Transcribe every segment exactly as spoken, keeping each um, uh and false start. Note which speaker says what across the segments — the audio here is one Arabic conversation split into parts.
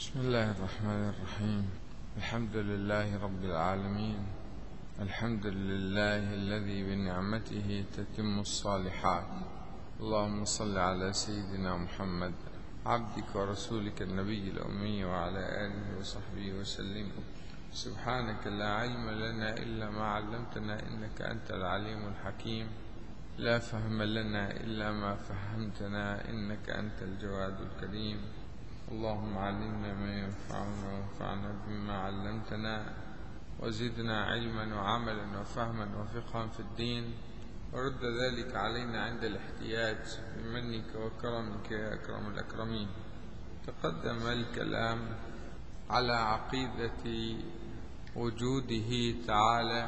Speaker 1: بسم الله الرحمن الرحيم. الحمد لله رب العالمين، الحمد لله الذي بنعمته تتم الصالحات. اللهم صل على سيدنا محمد عبدك ورسولك النبي الأمي وعلى آله وصحبه وسلم. سبحانك لا علم لنا إلا ما علمتنا إنك أنت العليم الحكيم. لا فهم لنا إلا ما فهمتنا إنك أنت الجواد الكريم. اللهم علمنا ما ينفعنا وانفعنا بما علمتنا، وزدنا علما وعملا وفهما وفقها في الدين، ورد ذلك علينا عند الاحتياج بمنك وكرمك يا أكرم الأكرمين. تقدم الكلام على عقيدة وجوده تعالى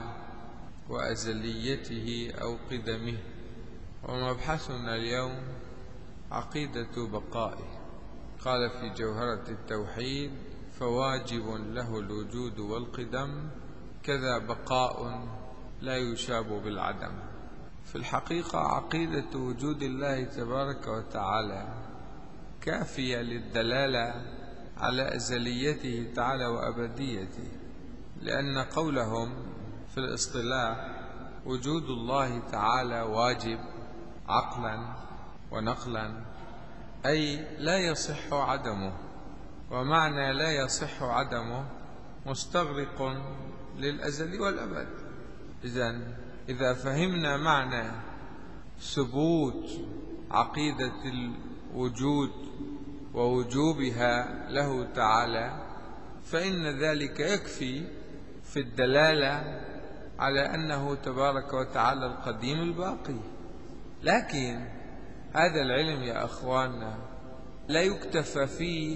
Speaker 1: وأزليته أو قدمه، ومبحثنا اليوم عقيدة بقائه. قال في جوهرة التوحيد: فواجب له الوجود والقدم، كذا بقاء لا يشاب بالعدم. في الحقيقة عقيدة وجود الله تبارك وتعالى كافية للدلالة على أزليته تعالى وأبديته، لأن قولهم في الاصطلاح وجود الله تعالى واجب عقلا ونقلا، أي لا يصح عدمه، ومعنى لا يصح عدمه مستغرق للأزل والأبد. إذن إذا فهمنا معنى ثبوت عقيدة الوجود ووجوبها له تعالى، فإن ذلك يكفي في الدلالة على أنه تبارك وتعالى القديم الباقي. لكن هذا العلم يا أخواننا لا يكتفى فيه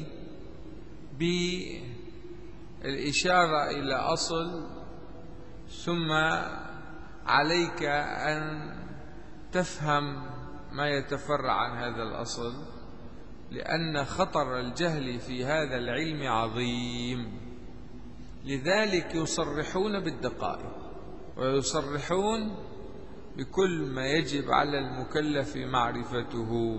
Speaker 1: بالإشارة إلى أصل ثم عليك أن تفهم ما يتفرع عن هذا الأصل، لأن خطر الجهل في هذا العلم عظيم. لذلك يصرحون بالدقائق ويصرحون بكل ما يجب على المكلف معرفته.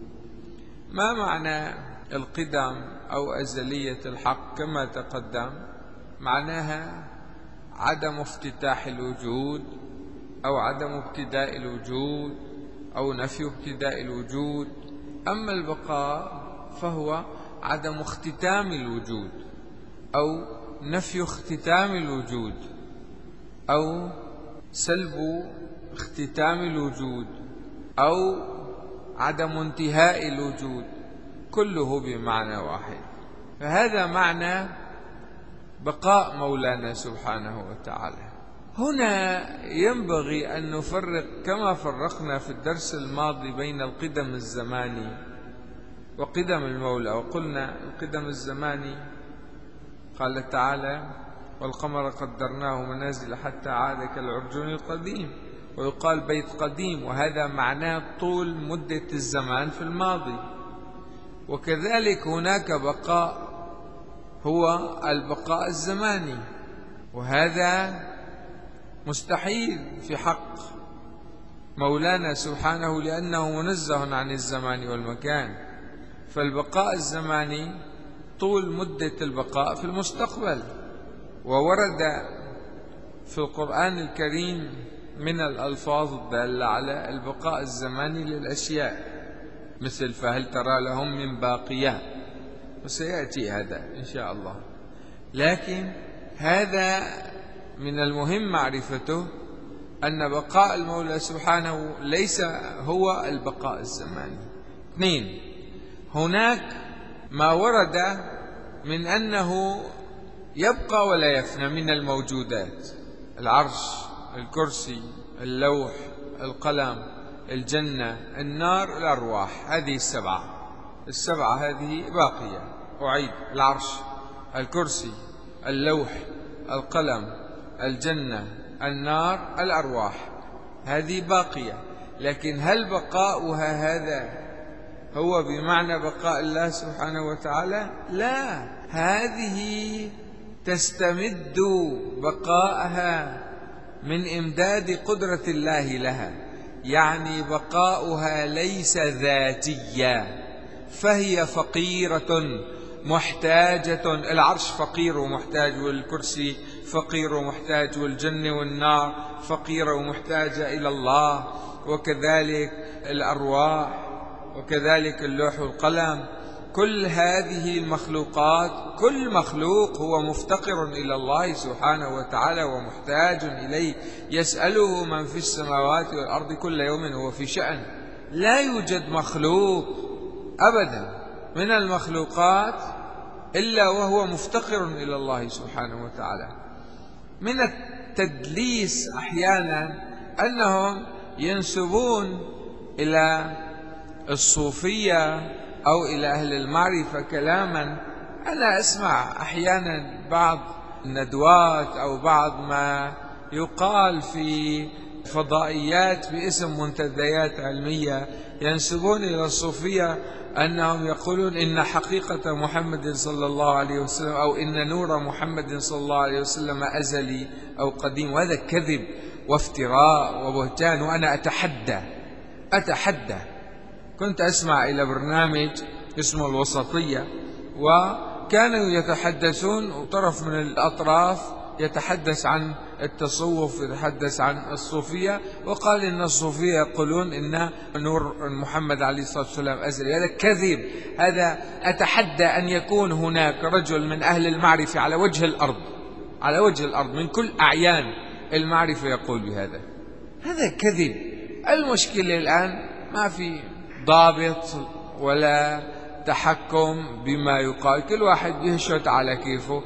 Speaker 1: ما معنى القدم أو أزلية الحق؟ كما تقدم معناها عدم افتتاح الوجود أو عدم ابتداء الوجود أو نفي ابتداء الوجود. أما البقاء فهو عدم اختتام الوجود أو نفي اختتام الوجود أو سلب اختتام الوجود أو عدم انتهاء الوجود، كله بمعنى واحد. فهذا معنى بقاء مولانا سبحانه وتعالى. هنا ينبغي أن نفرق كما فرقنا في الدرس الماضي بين القدم الزماني وقدم المولى، وقلنا القدم الزماني قال تعالى: والقمر قدرناه منازل حتى عاد كالعرجون القديم، ويقال بيت قديم، وهذا معناه طول مدة الزمان في الماضي. وكذلك هناك بقاء هو البقاء الزماني، وهذا مستحيل في حق مولانا سبحانه لأنه منزه عن الزمان والمكان. فالبقاء الزماني طول مدة البقاء في المستقبل. وورد في القرآن الكريم من الألفاظ الدالة على البقاء الزماني للأشياء، مثل فهل ترى لهم من باقية، وسيأتي هذا إن شاء الله. لكن هذا من المهم معرفته، أن بقاء المولى سبحانه ليس هو البقاء الزماني. اثنين، هناك ما ورد من أنه يبقى ولا يفنى من الموجودات: العرش، الكرسي، اللوح، القلم، الجنة، النار، الأرواح. هذه السبعة السبعة هذه باقية. أعيد: العرش، الكرسي، اللوح، القلم، الجنة، النار، الأرواح. هذه باقية. لكن هل بقاؤها هذا هو بمعنى بقاء الله سبحانه وتعالى؟ لا، هذه تستمد بقاءها من إمداد قدرة الله لها، يعني بقاؤها ليس ذاتيا، فهي فقيرة محتاجة، العرش فقير ومحتاج، والكرسي فقير ومحتاج، والجنة والنار فقيرة ومحتاجة إلى الله، وكذلك الأرواح، وكذلك اللوح والقلم. كل هذه المخلوقات، كل مخلوق هو مفتقر إلى الله سبحانه وتعالى ومحتاج إليه، يسأله من في السماوات والأرض كل يوم هو في شأن. لا يوجد مخلوق أبدا من المخلوقات إلا وهو مفتقر إلى الله سبحانه وتعالى. من التدليس أحيانا أنهم ينسبون إلى الصوفية أو إلى أهل المعرفة كلاما. أنا أسمع أحيانا بعض الندوات أو بعض ما يقال في فضائيات باسم منتديات علمية، ينسبون إلى الصوفية أنهم يقولون إن حقيقة محمد صلى الله عليه وسلم أو إن نور محمد صلى الله عليه وسلم أزلي أو قديم، وهذا كذب وافتراء وبهتان. وأنا أتحدى أتحدى كنت أسمع إلى برنامج اسمه الوسطية، وكانوا يتحدثون، وطرف من الأطراف يتحدث عن التصوف، يتحدث عن الصوفية، وقال إن الصوفية يقولون إن نور محمد عليه الصلاة والسلام أزلي. هذا كذب. هذا أتحدى أن يكون هناك رجل من أهل المعرفة على وجه الأرض، على وجه الأرض من كل أعيان المعرفة يقول بهذا. هذا كذب. المشكلة الآن ما في ضابط ولا تحكم بما يقال، كل واحد يهشت على كيفه،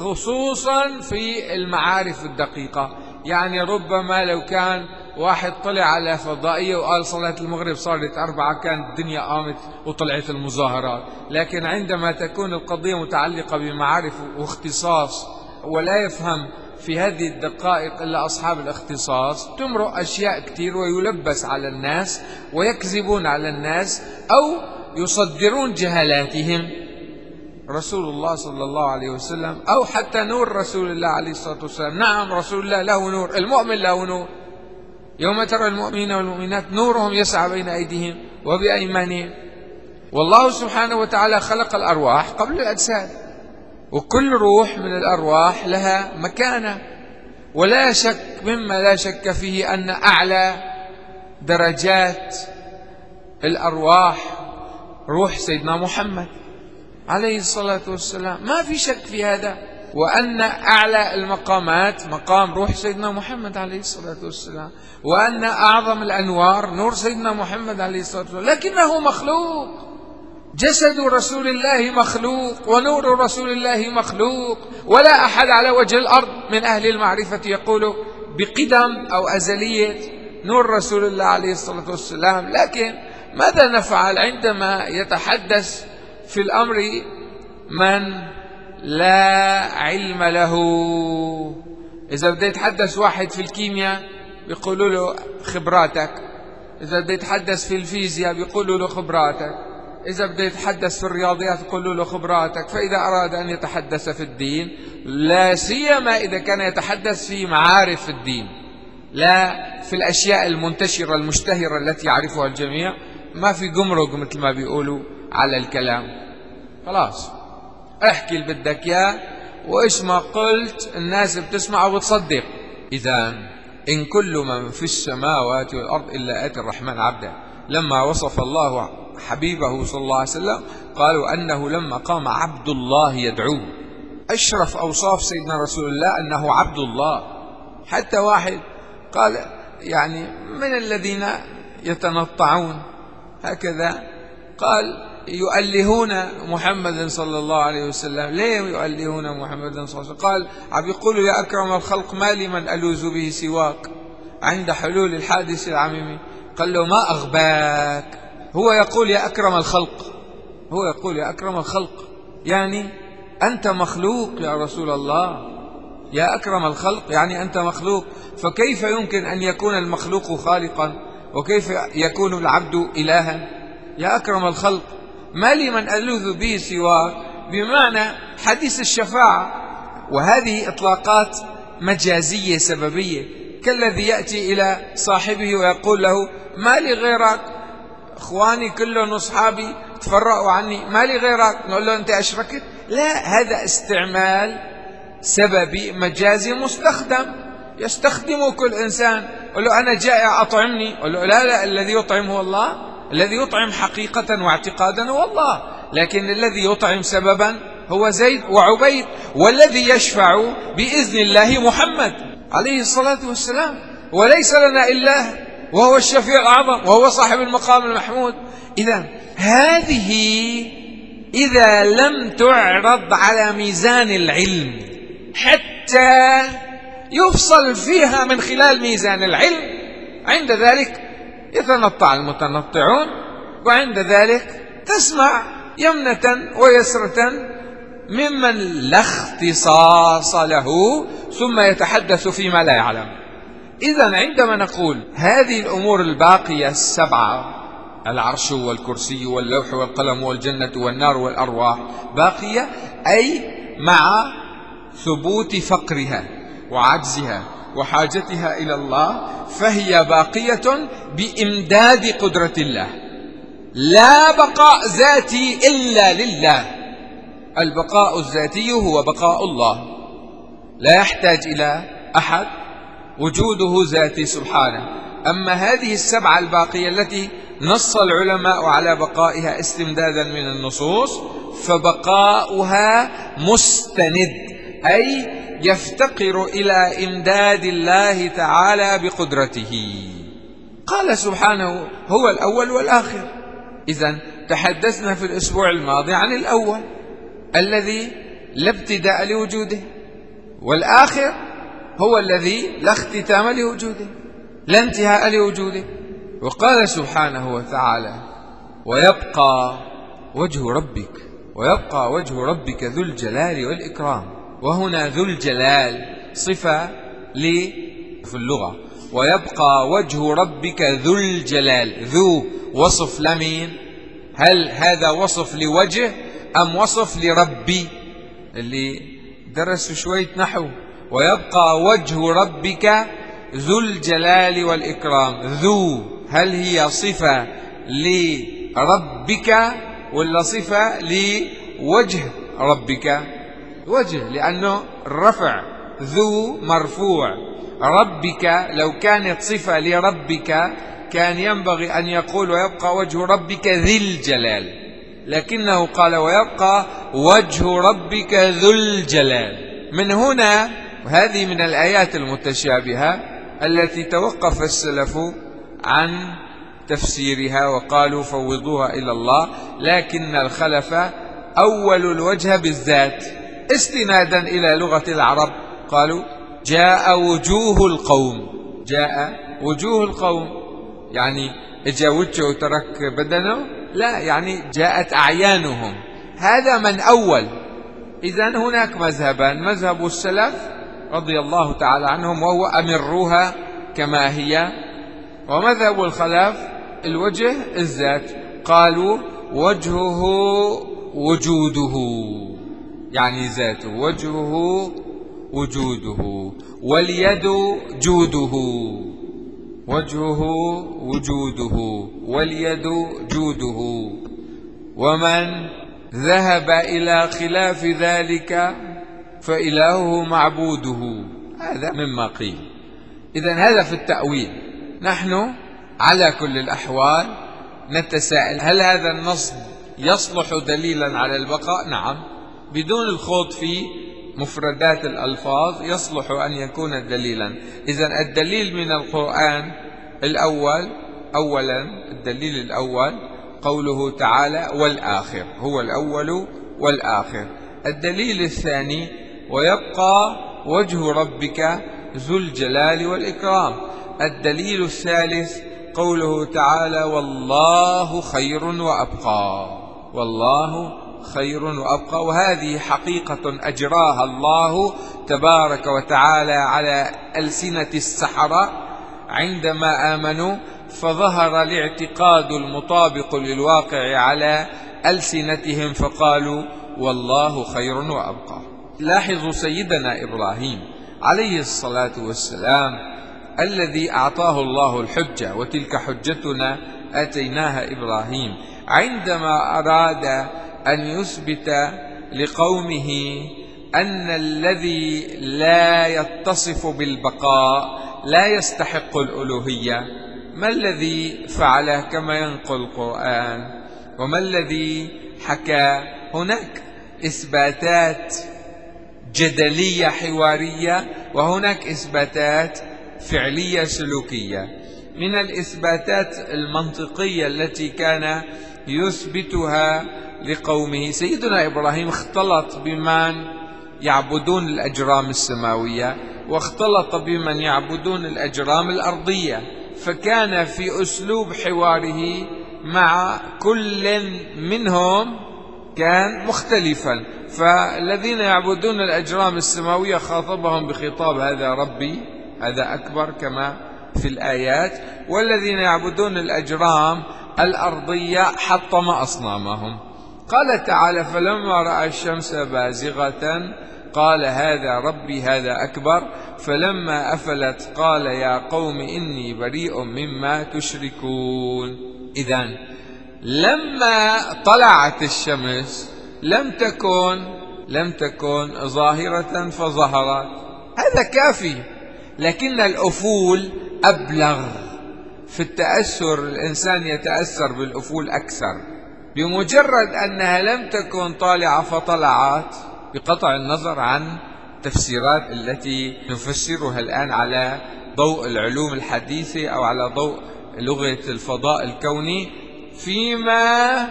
Speaker 1: خصوصا في المعارف الدقيقة. يعني ربما لو كان واحد طلع على فضائية وقال صلاة المغرب صارت أربعة كانت الدنيا قامت وطلعت المظاهرات، لكن عندما تكون القضية متعلقة بمعارف واختصاص ولا يفهم في هذه الدقائق إلا أصحاب الاختصاص، تمرق أشياء كتير ويلبس على الناس ويكذبون على الناس أو يصدرون جهالاتهم. رسول الله صلى الله عليه وسلم أو حتى نور رسول الله عليه الصلاة والسلام، نعم رسول الله له نور، المؤمن له نور. يوم ترى المؤمنين والمؤمنات نورهم يسعى بين أيديهم وبأيمانهم. والله سبحانه وتعالى خلق الأرواح قبل الأجساد، وكل روح من الأرواح لها مكانة، ولا شك مما لا شك فيه أن أعلى درجات الأرواح روح سيدنا محمد عليه الصلاة والسلام، ما في شك في هذا، وأن أعلى المقامات مقام روح سيدنا محمد عليه الصلاة والسلام، وأن أعظم الأنوار نور سيدنا محمد عليه الصلاة والسلام، لكنه مخلوق. جسد رسول الله مخلوق ونور رسول الله مخلوق، ولا أحد على وجه الأرض من أهل المعرفة يقول بقدم أو أزلية نور رسول الله عليه الصلاة والسلام. لكن ماذا نفعل عندما يتحدث في الأمر من لا علم له؟ إذا بده يتحدث واحد في الكيمياء بيقولوا له خبراتك، إذا بده يتحدث في الفيزياء بيقولوا له خبراتك، إذا بده يتحدث في الرياضيات يقولوا له خبراتك. فإذا أراد أن يتحدث في الدين، لا سيما إذا كان يتحدث في معارف الدين لا في الأشياء المنتشرة المشتهرة التي يعرفها الجميع، ما في قمرق مثل ما بيقولوا على الكلام. خلاص احكي اللي بدك اياه، وايش ما قلت الناس بتسمع وبتصدق. إذا إن كل من في السماوات والأرض إلا آتي الرحمن عبدا. لما وصف الله حبيبه صلى الله عليه وسلم قالوا أنه لما قام عبد الله يدعوه. أشرف أوصاف سيدنا رسول الله أنه عبد الله. حتى واحد قال يعني من الذين يتنطعون هكذا، قال يؤلهون محمد صلى الله عليه وسلم. ليه يؤلهون محمد صلى الله عليه وسلم؟ قال عم يقولوا يا أكرم الخلق ما لي من ألوذ به سواك عند حلول الحادث العميم. قال له ما أغباك، هو يقول يا أكرم الخلق، هو يقول يا أكرم الخلق، يعني أنت مخلوق يا رسول الله، يا أكرم الخلق يعني أنت مخلوق. فكيف يمكن أن يكون المخلوق خالقا، وكيف يكون العبد إلها؟ يا أكرم الخلق ما لي من ألوذ به سواك، بمعنى حديث الشفاعة. وهذه إطلاقات مجازية سببية، كالذي يأتي إلى صاحبه ويقول له ما لي غيرك، إخواني كلهم أصحابي تفرقوا عني، ما لي غيرك. نقول له أنت أشركت، لا، هذا استعمال سببي مجازي مستخدم، يستخدمه كل إنسان. قل له أنا جائع أطعمني، قل له لا لا، الذي يطعم هو الله. الذي يطعم حقيقة واعتقادا هو الله، لكن الذي يطعم سببا هو زيد وعبيد، والذي يشفع بإذن الله محمد عليه الصلاة والسلام، وليس لنا إلا وهو الشفيع الأعظم وهو صاحب المقام المحمود. إذا هذه إذا لم تعرض على ميزان العلم حتى يفصل فيها من خلال ميزان العلم، عند ذلك يتنطع المتنطعون، وعند ذلك تسمع يمنة ويسرة ممن لا اختصاص له ثم يتحدث فيما لا يعلم. إذن عندما نقول هذه الأمور الباقية السبعة، العرش والكرسي واللوح والقلم والجنة والنار والأرواح باقية، أي مع ثبوت فقرها وعجزها وحاجتها إلى الله، فهي باقية بإمداد قدرة الله. لا بقاء ذاتي إلا لله، البقاء الذاتي هو بقاء الله، لا يحتاج إلى أحد، وجوده ذاتي سبحانه. أما هذه السبعة الباقية التي نص العلماء على بقائها استمدادا من النصوص، فبقاؤها مستند، أي يفتقر إلى إمداد الله تعالى بقدرته. قال سبحانه هو الأول والآخر. إذن تحدثنا في الأسبوع الماضي عن الأول الذي لا ابتداء لوجوده، والآخر هو الذي لا اختتام لوجوده، لا انتهاء لوجوده. وقال سبحانه وتعالى ويبقى وجه ربك ويبقى وجه ربك ذو الجلال والإكرام. وهنا ذو الجلال صفة لي في اللغة، ويبقى وجه ربك ذو الجلال، ذو وصف لمين؟ هل هذا وصف لوجه أم وصف لربي؟ اللي درسوا شوية نحو، ويبقى وجه ربك ذو الجلال والإكرام، ذو هل هي صفة لربك ولا صفة لوجه ربك؟ وجه، لأنه الرفع ذو مرفوع. ربك لو كانت صفة لربك كان ينبغي أن يقول ويبقى وجه ربك ذي الجلال، لكنه قال ويبقى وجه ربك ذو الجلال. من هنا، وهذه من الآيات المتشابهة التي توقف السلف عن تفسيرها وقالوا فوضوها إلى الله، لكن الخلف أول الوجه بالذات استنادا إلى لغة العرب، قالوا جاء وجوه القوم، جاء وجوه القوم، يعني اجا وجهه وترك بدنه؟ لا، يعني جاءت أعيانهم. هذا من أول. إذن هناك مذهبان، مذهب السلف رضي الله تعالى عنهم وهو أمروها كما هي، ومذهب الخلف الوجه الذات، قالوا وجهه وجوده، يعني ذاته، وجهه وجوده، واليد جوده، وجهه وجوده واليد جوده. ومن ذهب إلى خلاف ذلك فإلهه معبوده، هذا مما قيل. إذن هذا في التأويل. نحن على كل الأحوال نتساءل هل هذا النص يصلح دليلا على البقاء؟ نعم، بدون الخوض في مفردات الألفاظ يصلح أن يكون دليلا. إذن الدليل من القرآن الأول، أولا الدليل الأول قوله تعالى والآخر، هو الأول والآخر. الدليل الثاني ويبقى وجه ربك ذو الجلال والإكرام. الدليل الثالث قوله تعالى والله خير وأبقى، والله خير وأبقى. وهذه حقيقة أجراها الله تبارك وتعالى على ألسنة السحرة عندما آمنوا، فظهر الاعتقاد المطابق للواقع على ألسنتهم فقالوا والله خير وأبقى. لاحظوا سيدنا إبراهيم عليه الصلاة والسلام الذي أعطاه الله الحجة، وتلك حجتنا آتيناها إبراهيم، عندما أراد أن يثبت لقومه أن الذي لا يتصف بالبقاء لا يستحق الألوهية. ما الذي فعله كما ينقل القرآن؟ وما الذي حكى؟ هناك إثباتات جدلية حوارية، وهناك إثباتات فعلية سلوكية. من الإثباتات المنطقية التي كان يثبتها لقومه، سيدنا إبراهيم اختلط بمن يعبدون الأجرام السماوية واختلط بمن يعبدون الأجرام الأرضية، فكان في أسلوب حواره مع كل منهم كان مختلفا. فالذين يعبدون الأجرام السماوية خاطبهم بخطاب هذا ربي، هذا أكبر كما في الآيات، والذين يعبدون الأجرام الأرضية حطم أصنامهم. قال تعالى: فلما رأى الشمس بازغة قال هذا ربي هذا أكبر، فلما أفلت قال يا قوم إني بريء مما تشركون. إذن لما طلعت الشمس لم تكن لم تكن ظاهرة فظهرت، هذا كافي. لكن الأفول أبلغ في التأثر، الإنسان يتأثر بالأفول أكثر. بمجرد أنها لم تكن طالعة فطلعت، بقطع النظر عن التفسيرات التي نفسرها الآن على ضوء العلوم الحديثة أو على ضوء لغة الفضاء الكوني، فيما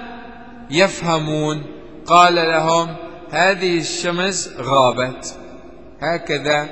Speaker 1: يفهمون قال لهم هذه الشمس غابت هكذا.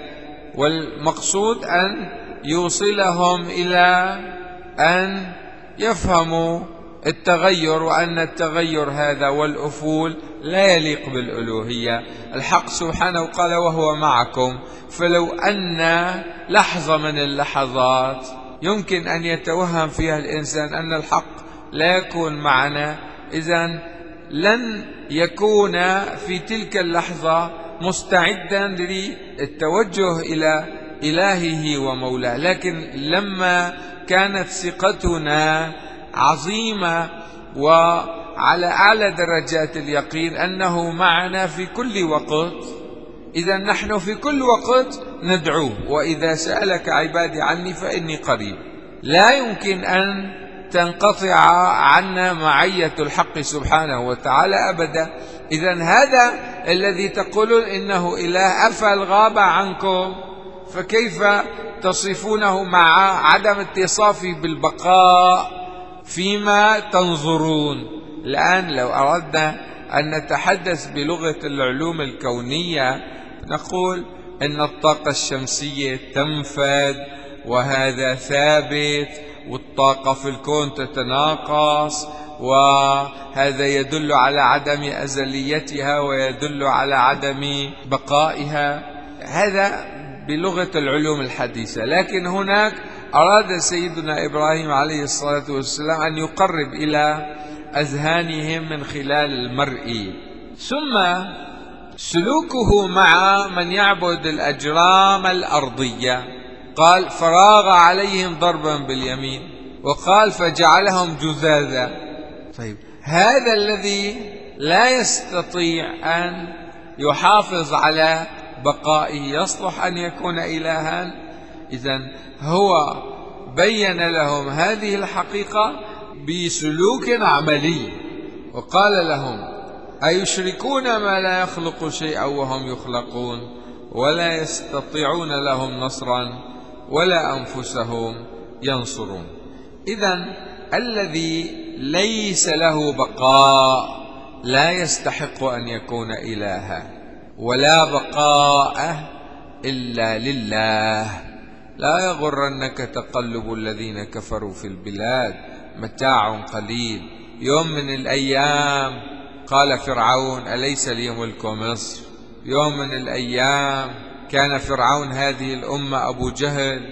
Speaker 1: والمقصود أن يوصلهم إلى أن يفهموا التغير، وأن التغير هذا والأفول لا يليق بالألوهية. الحق سبحانه قال وهو معكم، فلو أن لحظة من اللحظات يمكن أن يتوهم فيها الإنسان أن الحق لا يكون معنا، إذن لن يكون في تلك اللحظة مستعدا للتوجه إلى إلهه ومولاه. لكن لما كانت ثقتنا عظيمة وعلى أعلى درجات اليقين أنه معنا في كل وقت، إذا نحن في كل وقت ندعوه. وإذا سألك عبادي عني فإني قريب. لا يمكن أن تنقطع عنا معية الحق سبحانه وتعالى أبدا. إذن هذا الذي تقولون إنه إله أفل غاب عنكم، فكيف تصفونه مع عدم اتصافه بالبقاء فيما تنظرون؟ الآن لو أردنا أن نتحدث بلغة العلوم الكونية نقول إن الطاقة الشمسية تنفذ وهذا ثابت، والطاقة في الكون تتناقص، وهذا يدل على عدم أزليتها ويدل على عدم بقائها. هذا بلغة العلوم الحديثة. لكن هناك أراد سيدنا إبراهيم عليه الصلاة والسلام أن يقرب إلى أذهانهم من خلال المرئي. ثم سلوكه مع من يعبد الأجرام الأرضية، قال فراغ عليهم ضربا باليمين، وقال فجعلهم جذاذا. طيب هذا الذي لا يستطيع أن يحافظ على بقائه يصلح أن يكون إلها؟ إذن هو بين لهم هذه الحقيقة بسلوك عملي، وقال لهم أيشركون ما لا يخلق شيئا وهم يخلقون ولا يستطيعون لهم نصرا ولا أنفسهم ينصرون. إذن الذي ليس له بقاء لا يستحق أن يكون إلها، ولا بقاء إلا لله. لا يغرنك تقلب الذين كفروا في البلاد، متاع قليل. يوم من الأيام قال فرعون أليس لي ملك مصر؟ يوم من الأيام كان فرعون هذه الأمة أبو جهل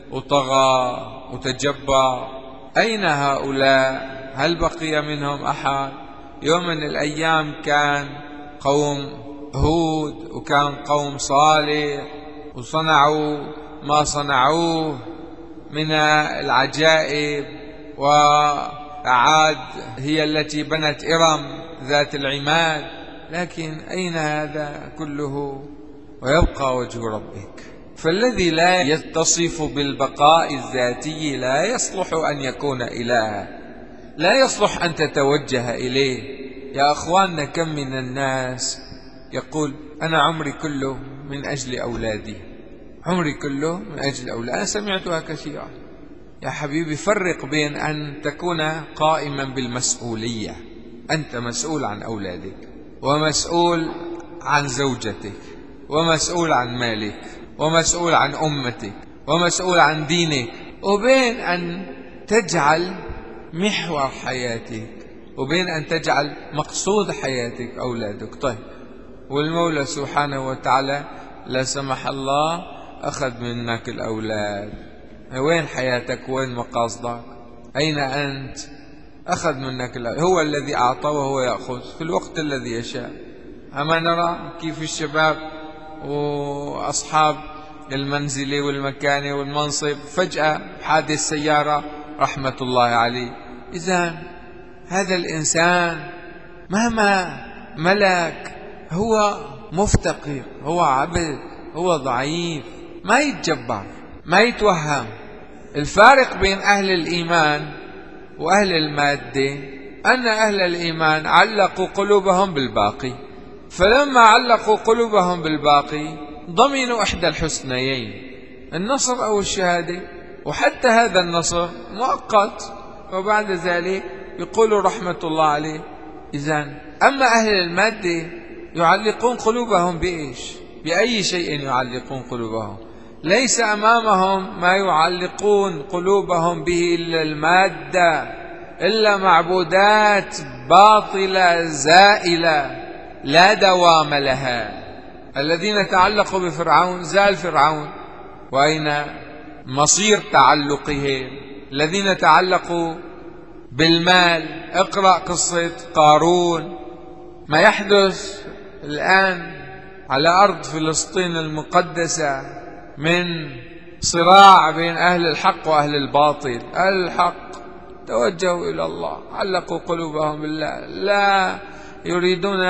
Speaker 1: وطغى وتجبر. أين هؤلاء؟ هل بقي منهم أحد؟ يوم من الأيام كان قوم هود وكان قوم صالح وصنعوا ما صنعوه من العجائب، وعاد هي التي بنت إرم ذات العماد لكن أين هذا كله؟ ويبقى وجه ربك. فالذي لا يتصف بالبقاء الذاتي لا يصلح أن يكون إلها، لا يصلح أن تتوجه إليه. يا أخواننا، كم من الناس يقول أنا عمري كله من أجل أولادي، عمري كله من أجل أولادي. أنا سمعتها كثيرا. يا حبيبي، فرق بين أن تكون قائما بالمسؤولية، أنت مسؤول عن أولادك، ومسؤول عن زوجتك، ومسؤول عن مالك، ومسؤول عن أمتك، ومسؤول عن دينك، وبين أن تجعل محور حياتك، وبين أن تجعل مقصود حياتك أولادك. طيب، والمولى سبحانه وتعالى لا سمح الله أخذ منك الأولاد، وين حياتك؟ وين مقاصدك؟ أين أنت؟ أخذ منك الأولاد. هو الذي أعطى وهو يأخذ في الوقت الذي يشاء. أما نرى كيف الشباب وأصحاب المنزل والمكان والمنصب فجأة حادث سيارة رحمة الله عليه. إذن هذا الإنسان مهما ملك هو مفتقر، هو عبد، هو ضعيف، ما يتجبر، ما يتوهم. الفارق بين أهل الإيمان وأهل المادة أن أهل الإيمان علقوا قلوبهم بالباقي، فلما علقوا قلوبهم بالباقي ضمنوا إحدى الحسنيين، النصر أو الشهادة، وحتى هذا النصر مؤقت، وبعد ذلك يقولوا رحمة الله عليه. إذن أما أهل المادة يعلقون قلوبهم بإيش؟ بأي شيء يعلقون قلوبهم؟ ليس أمامهم ما يعلقون قلوبهم به إلا المادة، إلا معبودات باطلة زائلة لا دوام لها. الذين تعلقوا بفرعون زال فرعون، وأين مصير تعلقهم؟ الذين تعلقوا بالمال، اقرأ قصة قارون، ما يحدث الآن على أرض فلسطين المقدسة من صراع بين أهل الحق وأهل الباطل. أهل الحق توجهوا إلى الله، علقوا قلوبهم بالله، لا يريدون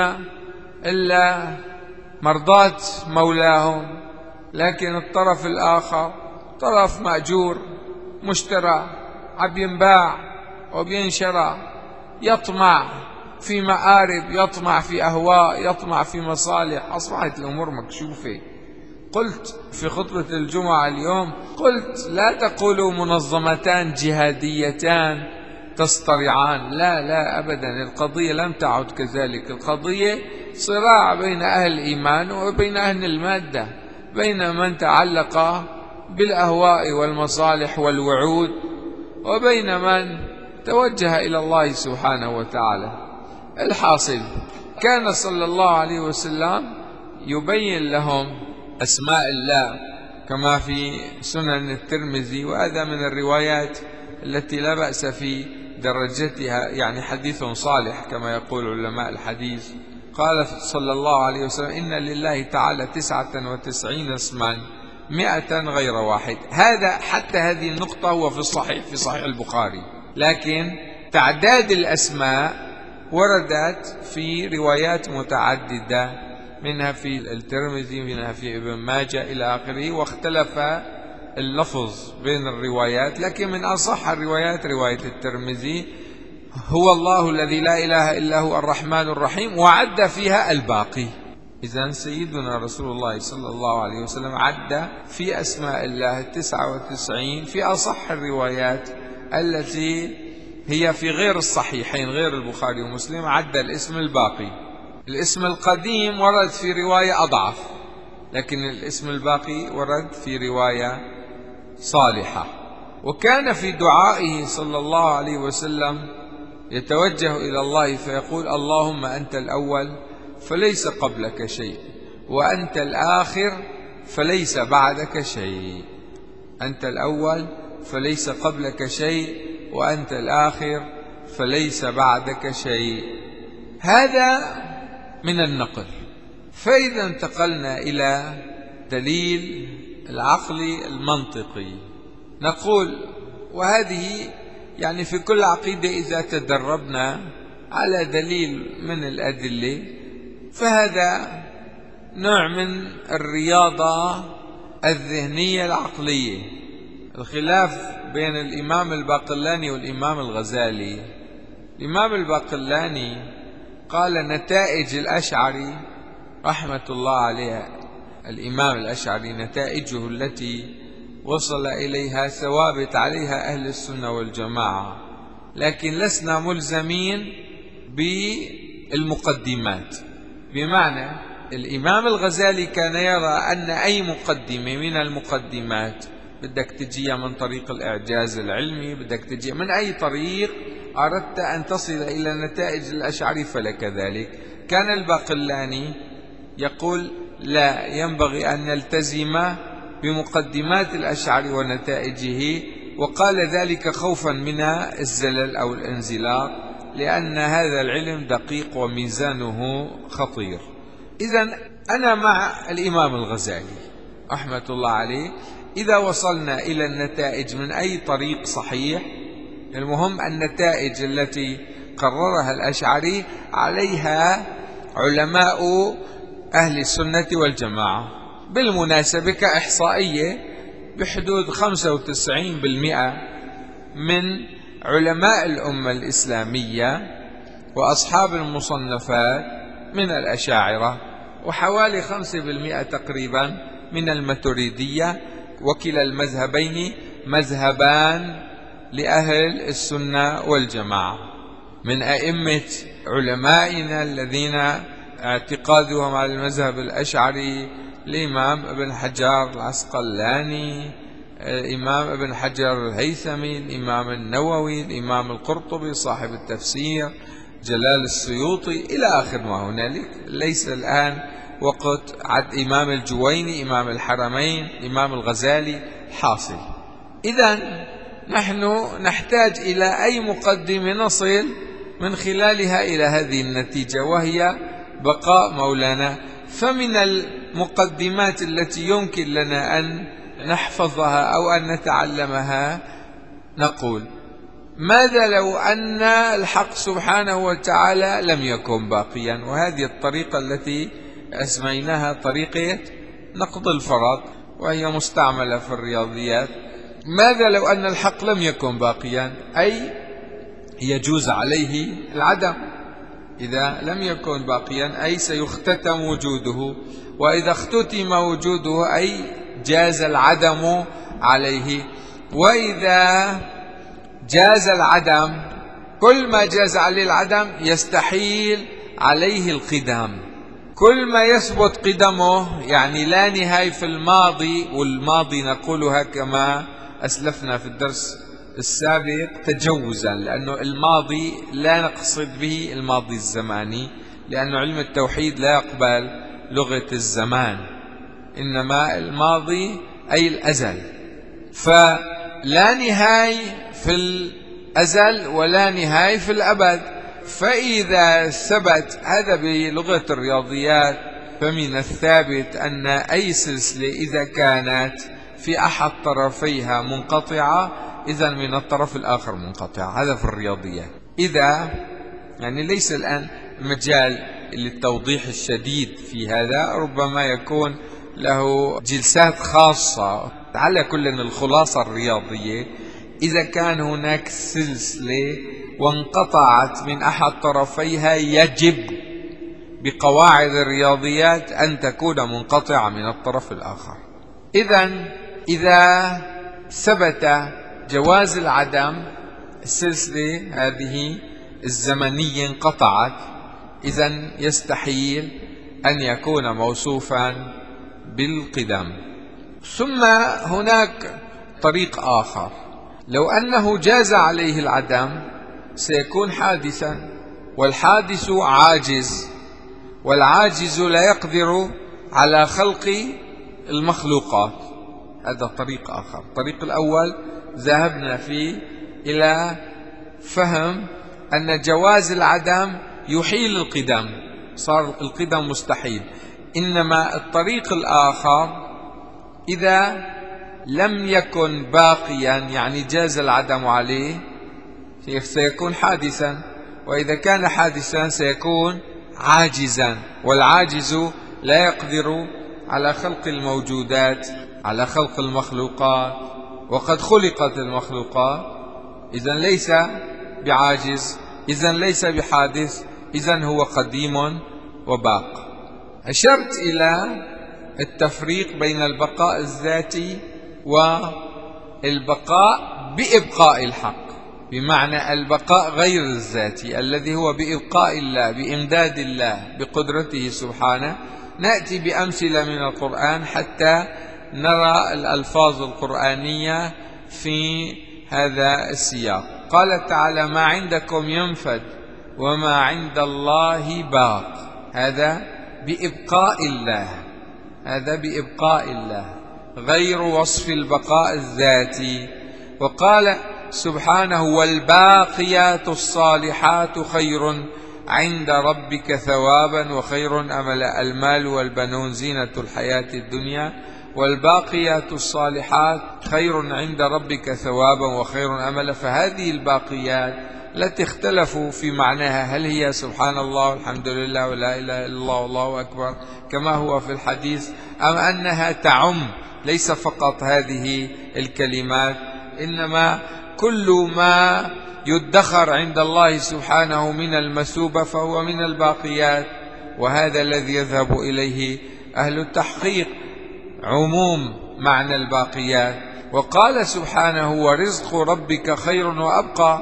Speaker 1: إلا مرضاة مولاهم، لكن الطرف الآخر طرف مأجور مشترى، عم ينباع وبينشرى، يطمع في مآرب، يطمع في أهواء، يطمع في مصالح. أصبحت الأمور مكشوفة. قلت في خطبة الجمعة اليوم، قلت لا تقولوا منظمتان جهاديتان تصطرعان، لا لا أبدا، القضية لم تعد كذلك. القضية صراع بين أهل الإيمان وبين أهل المادة، بين من تعلق بالأهواء والمصالح والوعود، وبين من توجه إلى الله سبحانه وتعالى. الحاصل، كان صلى الله عليه وسلم يبين لهم أسماء الله كما في سنن الترمذي، وهذا من الروايات التي لا بأس في درجتها، يعني حديث صالح كما يقول علماء الحديث. قال صلى الله عليه وسلم: إن لله تعالى تسعة وتسعين اسما مئة غير واحد. هذا حتى هذه النقطة هو في الصحيح، في صحيح البخاري، لكن تعداد الأسماء وردت في روايات متعددة، منها في الترمذي، منها في ابن ماجه إلى آخره، واختلف اللفظ بين الروايات، لكن من أصح الروايات رواية الترمذي: هو الله الذي لا إله إلا هو الرحمن الرحيم، وعد فيها الباقي. إذن سيدنا رسول الله صلى الله عليه وسلم عد في أسماء الله التسعة وتسعين في أصح الروايات التي هي في غير الصحيحين، غير البخاري ومسلم، عد الاسم الباقي. الاسم القديم ورد في رواية أضعف، لكن الاسم الباقي ورد في رواية صالحة. وكان في دعائه صلى الله عليه وسلم يتوجه إلى الله فيقول: اللهم أنت الأول فليس قبلك شيء، وأنت الآخر فليس بعدك شيء. أنت الأول فليس قبلك شيء، وأنت الآخر فليس بعدك شيء. هذا من النقل. فإذا انتقلنا إلى دليل العقل المنطقي، نقول، وهذه يعني في كل عقيدة إذا تدربنا على دليل من الأدلة فهذا نوع من الرياضة الذهنية العقلية. الخلاف بين الإمام الباقلاني والإمام الغزالي: الإمام الباقلاني قال نتائج الأشعري رحمة الله عليه، الإمام الأشعري نتائجه التي وصل إليها ثوابت عليها أهل السنة والجماعة، لكن لسنا ملزمين بالمقدمات. بمعنى الإمام الغزالي كان يرى أن أي مقدمة من المقدمات بدك تجيها من طريق الإعجاز العلمي، بدك تجيها من أي طريق أردت أن تصل إلى نتائج الأشعري فلك ذلك. كان الباقلاني يقول لا، ينبغي أن نلتزم بمقدمات الأشعري ونتائجه، وقال ذلك خوفا من الزلل أو الانزلاق، لأن هذا العلم دقيق وميزانه خطير. إذن أنا مع الإمام الغزالي رحمة الله عليه إذا وصلنا إلى النتائج من أي طريق صحيح. المهم النتائج التي قررها الأشعري عليها علماء أهل السنة والجماعة. بالمناسبة كإحصائية بحدود خمسة وتسعين بالمئة من علماء الأمة الإسلامية وأصحاب المصنفات من الأشاعرة، وحوالي خمسة بالمئة تقريبا من الماتريدية، وكلا المذهبين مذهبان لأهل السنة والجماعة. من أئمة علمائنا الذين اعتقادهم على المذهب الأشعري الإمام ابن حجر العسقلاني، الإمام ابن حجر الهيثمي، الإمام النووي، الإمام القرطبي صاحب التفسير، جلال السيوطي، إلى آخر ما هنالك. ليس الآن وقت عد إمام الجويني، إمام الحرمين، إمام الغزالي حاصل. إذن نحن نحتاج إلى أي مقدمة نصل من خلالها إلى هذه النتيجة، وهي بقاء مولانا. فمن المقدمات التي يمكن لنا أن نحفظها أو أن نتعلمها نقول: ماذا لو أن الحق سبحانه وتعالى لم يكن باقيا؟ وهذه الطريقة التي أسميناها طريقة نقض الفرض، وهي مستعملة في الرياضيات. ماذا لو أن الحق لم يكن باقيا، أي يجوز عليه العدم؟ إذا لم يكن باقيا أي سيختتم وجوده، وإذا اختتم وجوده أي جاز العدم عليه. وإذا جاز العدم، كل ما جاز عليه العدم يستحيل عليه القدم. كل ما يثبت قدمه يعني لا نهاية في الماضي، والماضي نقولها كما أسلفنا في الدرس السابق تجوزا، لأنه الماضي لا نقصد به الماضي الزماني، لأن علم التوحيد لا يقبل لغة الزمان، إنما الماضي أي الأزل. فلا نهاية في الأزل ولا نهاية في الأبد. فإذا ثبت هذا بلغة الرياضيات، فمن الثابت أن أي سلسلة إذا كانت في أحد طرفيها منقطعة، إذن من الطرف الآخر منقطع. هذا في الرياضيات. إذا يعني ليس الآن مجال للتوضيح الشديد في هذا، ربما يكون له جلسات خاصة. على كل الخلاصة الرياضية: إذا كان هناك سلسلة وانقطعت من أحد طرفيها، يجب بقواعد الرياضيات أن تكون منقطعة من الطرف الآخر. إذن إذا ثبت جواز العدم، السلسلة هذه الزمنية انقطعت، إذن يستحيل أن يكون موصوفا بالقدم. ثم هناك طريق آخر: لو أنه جاز عليه العدم سيكون حادثا، والحادث عاجز، والعاجز لا يقدر على خلق المخلوقات. هذا طريق آخر. الطريق الأول ذهبنا فيه إلى فهم أن جواز العدم يحيل القدم، صار القدم مستحيل. إنما الطريق الآخر إذا لم يكن باقيا، يعني جاز العدم عليه، سيكون حادثا، وإذا كان حادثا سيكون عاجزا، والعاجز لا يقدر على خلق الموجودات، على خلق المخلوقات، وقد خلقت المخلوقات، إذن ليس بعاجز، إذن ليس بحادث، إذن هو قديم وباق. أشرت إلى التفريق بين البقاء الذاتي والبقاء بإبقاء الحق، بمعنى البقاء غير الذاتي الذي هو بإبقاء الله، بإمداد الله، بقدرته سبحانه. نأتي بأمثلة من القرآن حتى نرى الألفاظ القرآنية في هذا السياق. قال تعالى: ما عندكم ينفد وما عند الله باق. هذا بإبقاء الله، هذا بإبقاء الله، غير وصف البقاء الذاتي. وقال سبحانه: والباقيات الصالحات خير عند ربك ثوابا وخير أملا. المال والبنون زينة الحياة الدنيا، والباقيات الصالحات خير عند ربك ثوابا وخير أملا. فهذه الباقيات التي اختلفوا في معناها، هل هي سبحان الله والحمد لله ولا إله إلا الله والله أكبر كما هو في الحديث، أم أنها تعم ليس فقط هذه الكلمات، إنما كل ما يدخر عند الله سبحانه من المثوبة فهو من الباقيات. وهذا الذي يذهب إليه أهل التحقيق، عموم معنى الباقيات. وقال سبحانه: ورزق ربك خير وأبقى.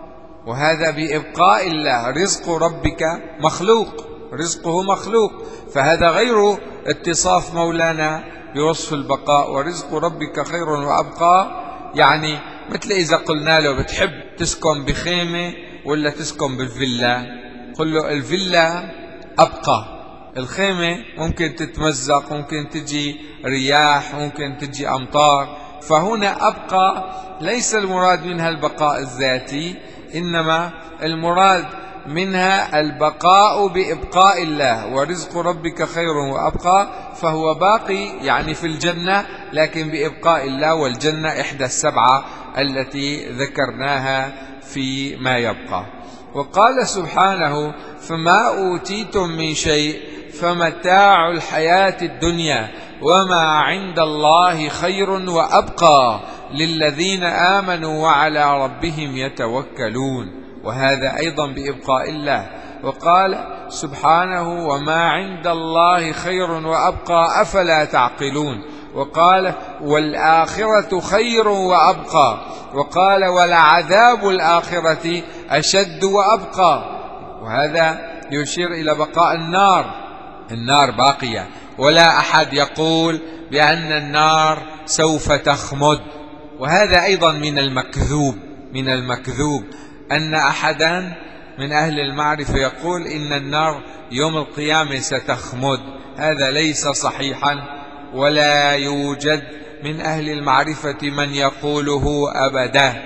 Speaker 1: وهذا بإبقاء الله، رزق ربك مخلوق، رزقه مخلوق، فهذا غير اتصاف مولانا بوصف البقاء. ورزق ربك خير وأبقى يعني مثل إذا قلنا له: بتحب تسكن بخيمة ولا تسكن بالفيلا؟ قل له: الفيلا أبقى، الخيمة ممكن تتمزق، ممكن تجي رياح، ممكن تجي أمطار. فهنا أبقى ليس المراد منها البقاء الذاتي، إنما المراد منها البقاء بإبقاء الله. ورزق ربك خير وأبقى، فهو باقي يعني في الجنة لكن بإبقاء الله، والجنة إحدى السبعة التي ذكرناها في ما يبقى. وقال سبحانه: فما أوتيتم من شيء فمتاع الحياة الدنيا وما عند الله خير وأبقى للذين آمنوا وعلى ربهم يتوكلون. وهذا أيضا بإبقاء الله. وقال سبحانه: وما عند الله خير وأبقى أفلا تعقلون. وقال: والآخرة خير وأبقى. وقال: ولعذاب الآخرة أشد وأبقى. وهذا يشير إلى بقاء النار، النار باقية، ولا أحد يقول بأن النار سوف تخمد. وهذا أيضا من المكذوب، من المكذوب أن أحدا من أهل المعرفة يقول إن النار يوم القيامة ستخمد. هذا ليس صحيحا، ولا يوجد من أهل المعرفة من يقوله أبدا.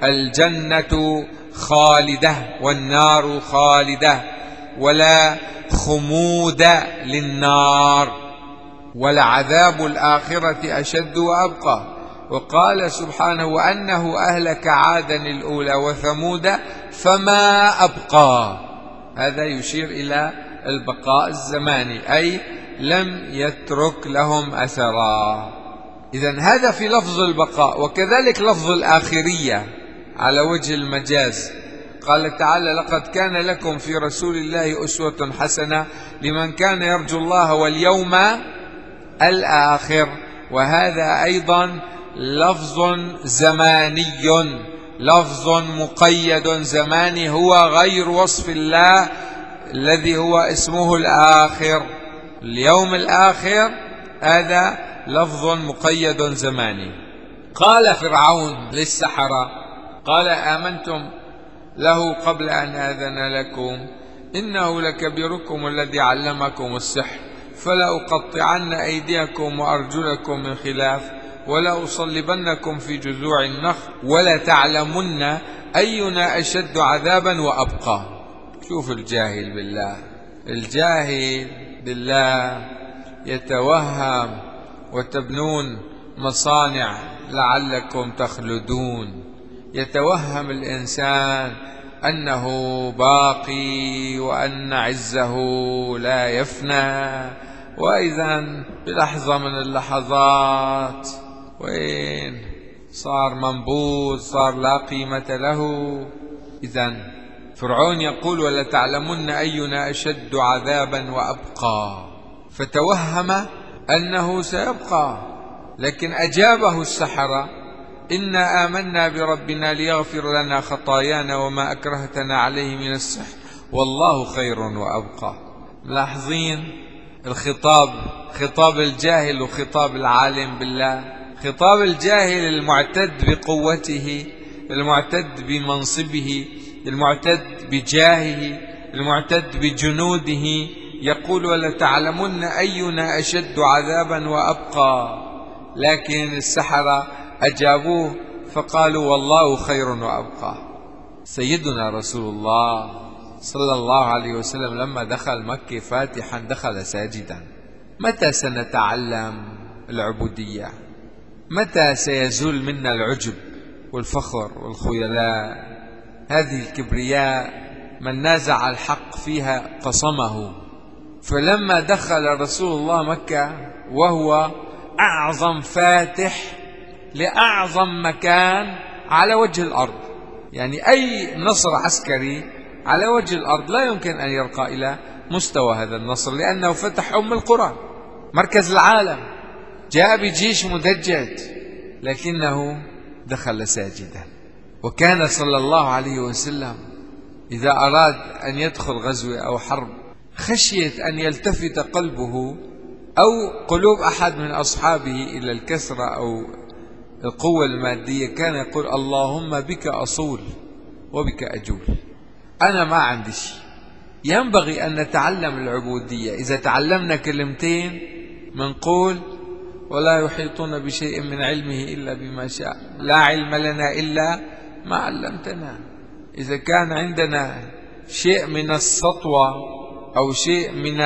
Speaker 1: الجنة خالدة والنار خالدة، ولا خمود للنار، ولعذاب الآخرة أشد وأبقى. وقال سبحانه: وأنه أهلك عادا الأولى وثمود فما أبقى. هذا يشير إلى البقاء الزماني، أي لم يترك لهم أثرا. إذن هذا في لفظ البقاء. وكذلك لفظ الآخرية على وجه المجاز. قال تعالى: لقد كان لكم في رسول الله أسوة حسنة لمن كان يرجو الله واليوم الآخر. وهذا أيضا لفظ زماني، لفظ مقيد زماني، هو غير وصف الله الذي هو اسمه الآخر. اليوم الآخر هذا لفظ مقيد زماني. قال فرعون للسحرة: قال آمنتم له قبل أن آذن لكم إنه لكبيركم الذي علمكم السحر فلأقطعن أيديكم وأرجلكم من خلاف ولأصلبنكم في جذوع النخل ولتعلمن أينا أشد عذابا وأبقى. شوف الجاهل بالله، الجاهل بالله يتوهم: وتبنون مصانع لعلكم تخلدون. يتوهم الإنسان أنه باقي وأن عزه لا يفنى. وإذا بلحظة من اللحظات وين صار منبوذ، صار لا قيمة له. إذا فرعون يقول ولتعلمن أينا أشد عذابا وأبقى، فتوهم أنه سيبقى، لكن أجابه السحرة إنا آمنا بربنا ليغفر لنا خطايانا وما أكرهتنا عليه من السحر والله خير وأبقى. ملاحظين الخطاب، خطاب الجاهل وخطاب العالم بالله. خطاب الجاهل المعتد بقوته، المعتد بمنصبه، المعتد بجاهه، المعتد بجنوده، يقول ولتعلمن أينا أشد عذابا وأبقى. لكن السحرة أجابوه فقالوا والله خير وأبقى. سيدنا رسول الله صلى الله عليه وسلم لما دخل مكة فاتحا دخل ساجدا. متى سنتعلم العبودية؟ متى سيزول منا العجب والفخر والخيلاء؟ هذه الكبرياء من نازع الحق فيها قصمه. فلما دخل رسول الله مكة وهو أعظم فاتح لأعظم مكان على وجه الأرض، يعني أي نصر عسكري على وجه الأرض لا يمكن أن يرقى إلى مستوى هذا النصر، لأنه فتح أم القرى، مركز العالم، جاء بجيش مدجج، لكنه دخل ساجدا. وكان صلى الله عليه وسلم إذا أراد أن يدخل غزوة أو حرب خشية أن يلتفت قلبه أو قلوب أحد من أصحابه إلى الكثرة أو القوة المادية، كان يقول اللهم بك أصول وبك أجول، أنا ما عندي شيء. ينبغي أن نتعلم العبودية. إذا تعلمنا كلمتين منقول ولا يحيطون بشيء من علمه إلا بما شاء، لا علم لنا إلا ما علمتنا. إذا كان عندنا شيء من السطوة أو شيء من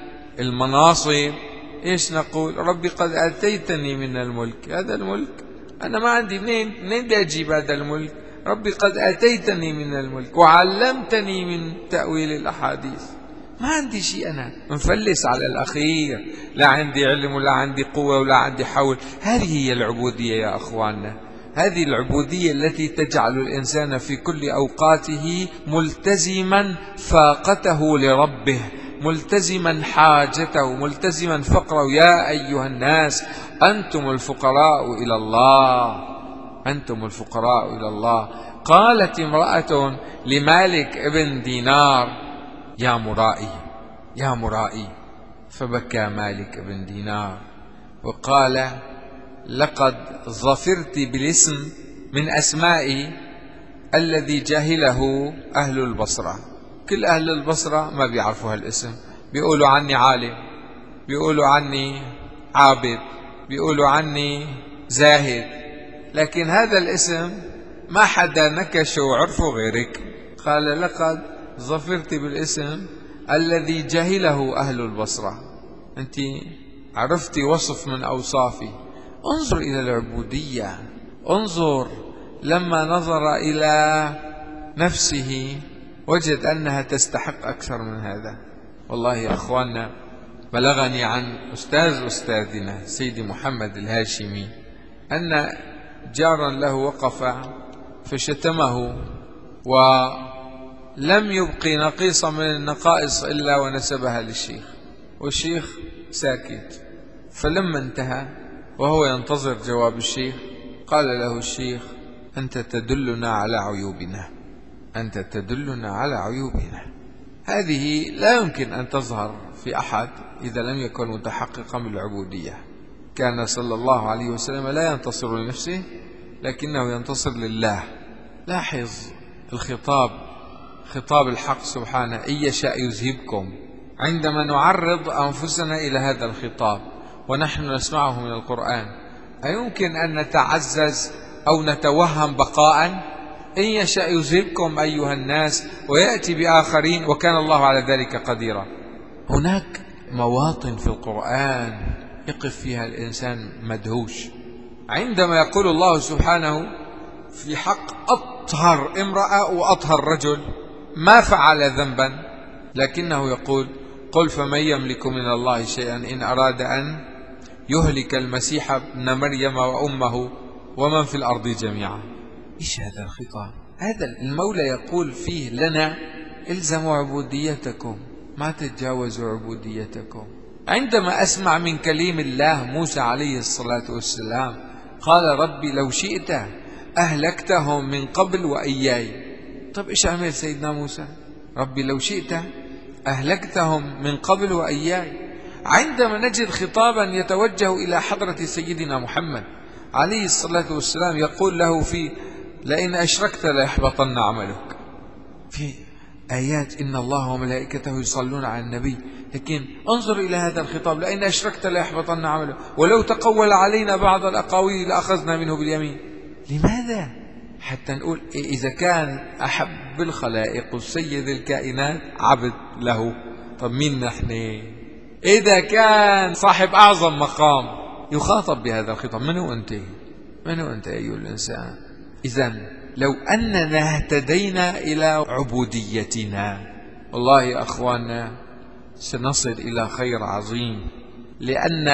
Speaker 1: المناصب، إيش نقول؟ ربي قد آتيتني من الملك، هذا الملك أنا ما عندي، منين منين بدي أجيب هذا الملك؟ ربي قد آتيتني من الملك وعلمتني من تأويل الأحاديث. ما عندي شيء، أنا مفلس على الأخير، لا عندي علم ولا عندي قوة ولا عندي حول. هذه هي العبودية يا أخواننا، هذه العبودية التي تجعل الإنسان في كل أوقاته ملتزما فاقته لربه، ملتزما حاجته، ملتزما فقره. يا أيها الناس أنتم الفقراء إلى الله، أنتم الفقراء إلى الله. قالت امرأة لمالك ابن دينار يا مرائي يا مرائي، فبكى مالك ابن دينار وقال لقد ظفرت بالاسم من أسمائي الذي جاهله أهل البصرة. كل أهل البصرة ما بيعرفوا هالاسم، بيقولوا عني عالم، بيقولوا عني عابد، بيقولوا عني زاهد، لكن هذا الاسم ما حدا نكشه وعرفه غيرك. قال لقد ظفرت بالاسم الذي جهله أهل البصرة. أنت عرفتي وصف من أوصافي. انظر إلى العبودية، انظر لما نظر إلى نفسه وجد أنها تستحق أكثر من هذا. والله يا أخواننا بلغني عن أستاذ أستاذنا سيدي محمد الهاشمي أن جارا له وقف فشتمه ولم يبقي نقيصة من النقائص إلا ونسبها للشيخ، والشيخ ساكت. فلما انتهى وهو ينتظر جواب الشيخ قال له الشيخ أنت تدلنا على عيوبنا، أنت تدلنا على عيوبنا. هذه لا يمكن أن تظهر في أحد إذا لم يكن متحققا بالعبودية. كان صلى الله عليه وسلم لا ينتصر لنفسه لكنه ينتصر لله. لاحظ الخطاب، خطاب الحق سبحانه، إن يشاء يذهبكم. عندما نعرض أنفسنا إلى هذا الخطاب ونحن نسمعه من القرآن أيمكن أن نتعزز أو نتوهم بقاء؟ إن يشاء يذهبكم أيها الناس ويأتي بآخرين وكان الله على ذلك قديرا. هناك مواطن في القرآن يقف فيها الإنسان مدهوش عندما يقول الله سبحانه في حق أطهر امرأة وأطهر رجل ما فعل ذنبا، لكنه يقول قل فمن يملك من الله شيئا إن أراد أن يهلك المسيح ابن مريم وأمه ومن في الأرض جميعا. إيش هذا الخطاب؟ هذا المولى يقول فيه لنا الزموا عبوديتكم، ما تتجاوزوا عبوديتكم. عندما أسمع من كليم الله موسى عليه الصلاة والسلام قال ربي لو شئت أهلكتهم من قبل وإياي. طب إيش عمل سيدنا موسى؟ ربي لو شئت أهلكتهم من قبل وإياي. عندما نجد خطابا يتوجه إلى حضرة سيدنا محمد عليه الصلاة والسلام يقول له في لئن أشركت ليحبطن عملك، في آيات إن الله وملائكته يصلون على النبي، لكن انظر إلى هذا الخطاب لئن أشركت ليحبطن عملك ولو تقول علينا بعض الأقاويل لأخذنا منه باليمين. لماذا؟ حتى نقول إذا كان أحب الخلائق سيد الكائنات عبد له، طب مين نحن؟ إذا كان صاحب أعظم مقام يخاطب بهذا الخطاب، من هو أنت؟ من هو أنت أيها الإنسان؟ إذن لو أننا اهتدينا إلى عبوديتنا والله يا أخواننا سنصل إلى خير عظيم، لأن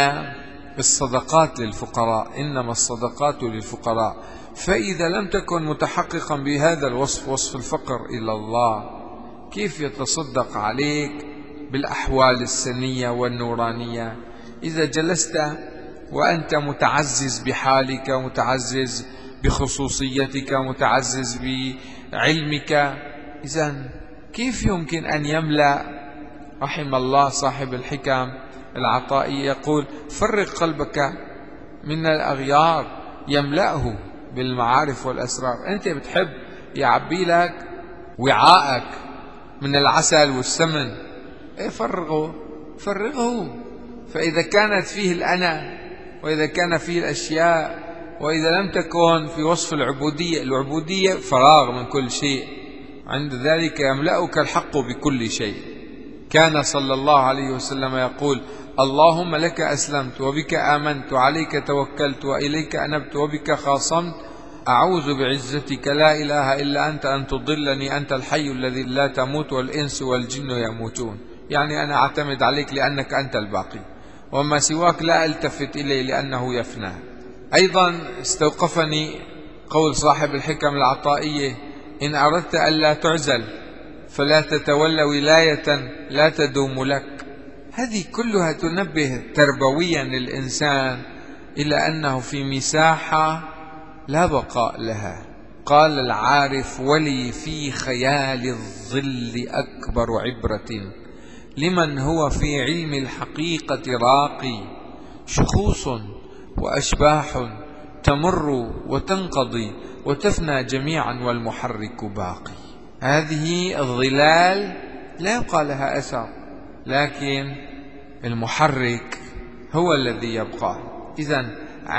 Speaker 1: الصدقات للفقراء، إنما الصدقات للفقراء. فإذا لم تكن متحققا بهذا الوصف، وصف الفقر إلى الله، كيف يتصدق عليك بالأحوال السنية والنورانية؟ إذا جلست وأنت متعزز بحالك، متعزز بخصوصيتك، متعزز بعلمك، إذن كيف يمكن أن يملأ؟ رحم الله صاحب الحكم العطائي يقول فرق قلبك من الأغيار يملأه بالمعارف والأسرار. أنت بتحب يعبي لك وعاءك من العسل والسمن، إيه فرغه فرغه. فإذا كانت فيه الأنا، وإذا كان فيه الأشياء، وإذا لم تكن في وصف العبودية، العبودية فراغ من كل شيء، عند ذلك يملأك الحق بكل شيء. كان صلى الله عليه وسلم يقول اللهم لك أسلمت وبك آمنت وعليك توكلت وإليك أنبت وبك خاصمت، أعوذ بعزتك لا إله إلا أنت أن تضلني، أنت الحي الذي لا تموت والإنس والجن يموتون. يعني أنا أعتمد عليك لأنك أنت الباقي، وما سواك لا ألتفت إليه لأنه يفنى. أيضا استوقفني قول صاحب الحكم العطائية إن أردت ألا تعزل فلا تتولى ولاية لا تدوم لك. هذه كلها تنبه تربويا للإنسان إلى أنه في مساحة لا بقاء لها. قال العارف ولي في خيال الظل أكبر عبرة لمن هو في علم الحقيقة راقي، شخوص وأشباح تمر وتنقضي وتفنى جميعا والمحرك باقي. هذه الظلال لا يبقى لها أثر، لكن المحرك هو الذي يبقى. إذن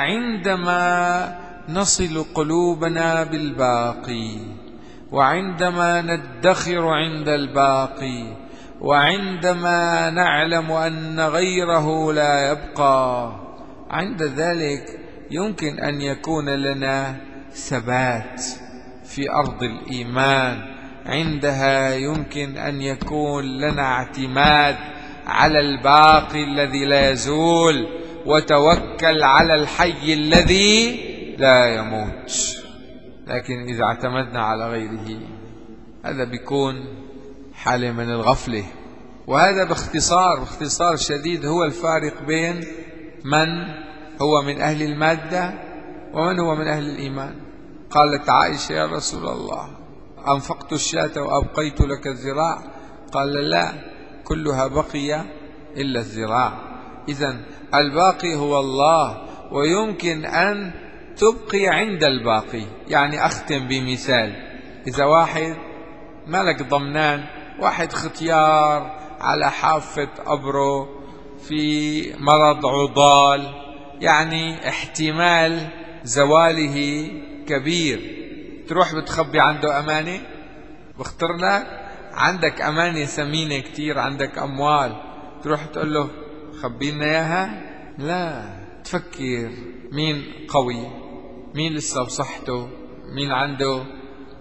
Speaker 1: عندما نصل قلوبنا بالباقي، وعندما ندخر عند الباقي، وعندما نعلم أن غيره لا يبقى، عند ذلك يمكن أن يكون لنا ثبات في أرض الإيمان. عندها يمكن أن يكون لنا اعتماد على الباقي الذي لا يزول، وتوكل على الحي الذي لا يموت. لكن إذا اعتمدنا على غيره هذا بيكون حالة من الغفلة. وهذا باختصار باختصار شديد هو الفارق بين من هو من أهل المادة ومن هو من أهل الإيمان. قالت عائشة يا رسول الله أنفقت الشاة وأبقيت لك الذراع؟ قال لا، كلها بقي إلا الذراع. إذن الباقي هو الله، ويمكن أن تبقي عند الباقي. يعني أختم بمثال، إذا واحد مالك ضمنان، واحد ختيار على حافة قبره في مرض عضال، يعني احتمال زواله كبير، تروح بتخبي عنده أمانة؟ بختار لك عندك أمانة ثمينة كتير، عندك أموال، تروح تقول له خبينا إياها؟ لا، تفكر مين قوي، مين لسه بصحته، مين عنده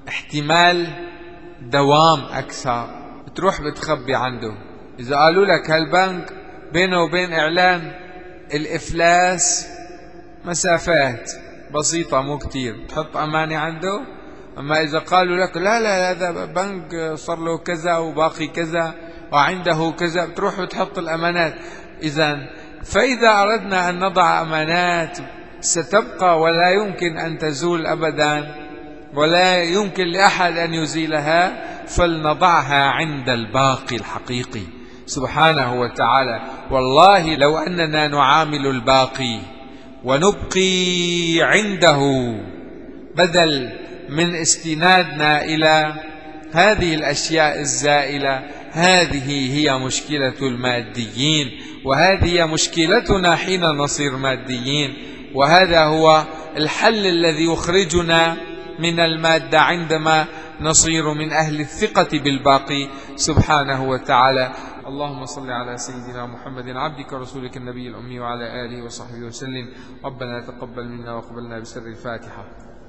Speaker 1: احتمال دوام أكثر، بتروح بتخبي عنده. إذا قالوا لك هالبنك بينه وبين إعلان الإفلاس مسافات بسيطة مو كتير، تحط أمانة عنده. أما إذا قالوا لك لا لا هذا بنك صار له كذا وباقي كذا وعنده كذا، بتروح وتحط الأمانات. إذن فإذا أردنا أن نضع أمانات ستبقى ولا يمكن أن تزول أبدا، ولا يمكن لأحد أن يزيلها، فلنضعها عند الباقي الحقيقي سبحانه وتعالى. والله لو أننا نعامل الباقي ونبقي عنده بدل من استنادنا إلى هذه الأشياء الزائلة، هذه هي مشكلة الماديين، وهذه هي مشكلتنا حين نصير ماديين. وهذا هو الحل الذي يخرجنا من المادة عندما نصير من أهل الثقة بالباقي سبحانه وتعالى. اللهم صل على سيدنا محمد عبدك ورسولك النبي الأمي وعلى آله وصحبه وسلم. ربنا تقبل منا وقبلنا بسر الفاتحة.